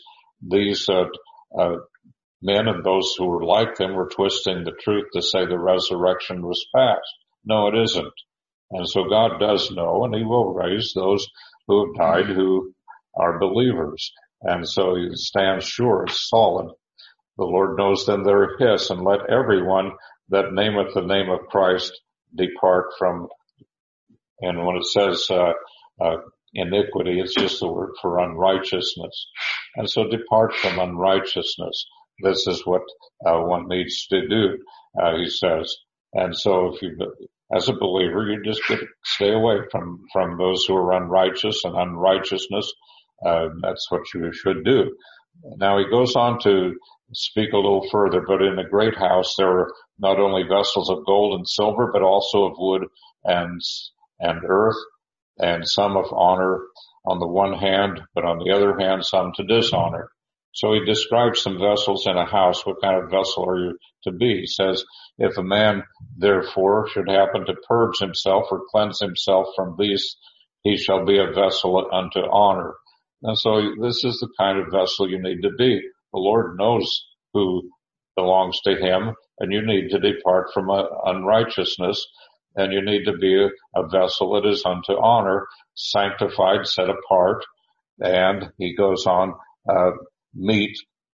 men and those who were like them were twisting the truth to say the resurrection was past. No, it isn't. And so God does know, and he will raise those who have died who are believers. And so he stands sure, it's solid. The Lord knows them that are his, and let everyone that nameth the name of Christ depart from. And when it says iniquity, it's just the word for unrighteousness. And so depart from unrighteousness. This is what one needs to do, he says. And so if as a believer, you just stay away from those who are unrighteous and unrighteousness. That's what you should do. Now he goes on to speak a little further, but in a great house there are not only vessels of gold and silver, but also of wood and earth, and some of honor on the one hand, but on the other hand, some to dishonor. So he describes some vessels in a house. What kind of vessel are you to be? He says, if a man therefore should happen to purge himself or cleanse himself from these, he shall be a vessel unto honor. And so this is the kind of vessel you need to be. The Lord knows who belongs to him, and you need to depart from unrighteousness, and you need to be a vessel that is unto honor, sanctified, set apart. And he goes on, meat,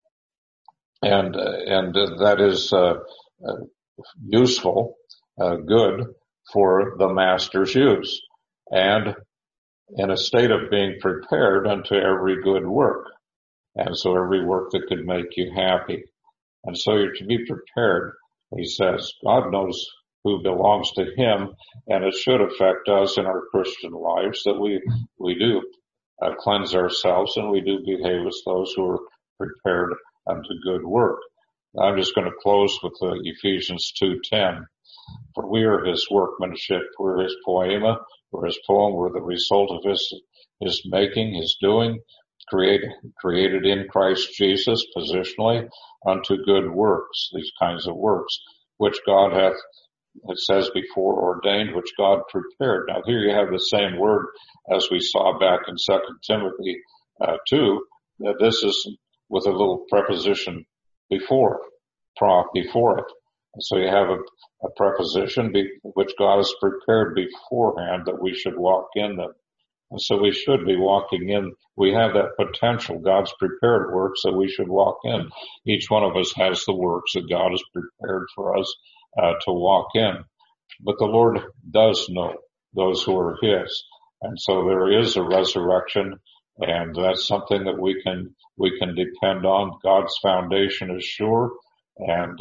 and that is useful, good for the master's use, and in a state of being prepared unto every good work. And so every work that could make you happy. And so you're to be prepared. He says, God knows who belongs to him, and it should affect us in our Christian lives that we do cleanse ourselves and we do behave as those who are prepared unto good work. I'm just going to close with Ephesians 2:10. For we are his workmanship, we're his poema, we're his poem, we're the result of his making, his doing, created in Christ Jesus positionally unto good works, these kinds of works, which God hath, it says before ordained, which God prepared. Now here you have the same word as we saw back in 2 Timothy 2, that this is with a little preposition before it. And so you have a preposition which God has prepared beforehand that we should walk in them. And so we should be walking in. We have that potential. God's prepared works that we should walk in. Each one of us has the works that God has prepared for us to walk in. But the Lord does know those who are his. And so there is a resurrection, and that's something that we can depend on. God's foundation is sure, and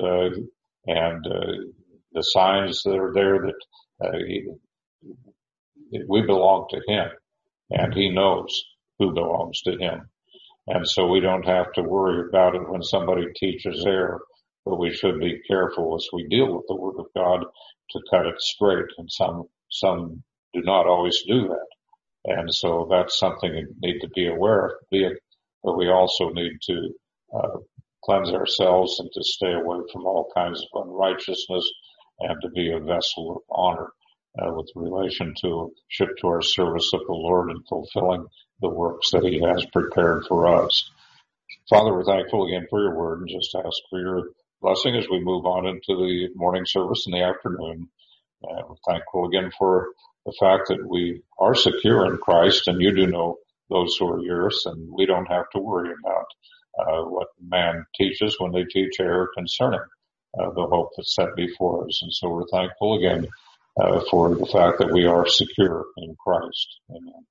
the signs that are there that we belong to him, and he knows who belongs to him. And so we don't have to worry about it when somebody teaches error, but we should be careful as we deal with the Word of God to cut it straight. And some do not always do that. And so that's something we need to be aware of, but we also need to cleanse ourselves and to stay away from all kinds of unrighteousness and to be a vessel of honor with relation to our service of the Lord and fulfilling the works that he has prepared for us. Father, we're thankful again for your word and just ask for your blessing as we move on into the morning service in the afternoon. We're thankful again for the fact that we are secure in Christ, and you do know those who are yours, and we don't have to worry about what man teaches when they teach error concerning the hope that's set before us. And so we're thankful again for the fact that we are secure in Christ. Amen.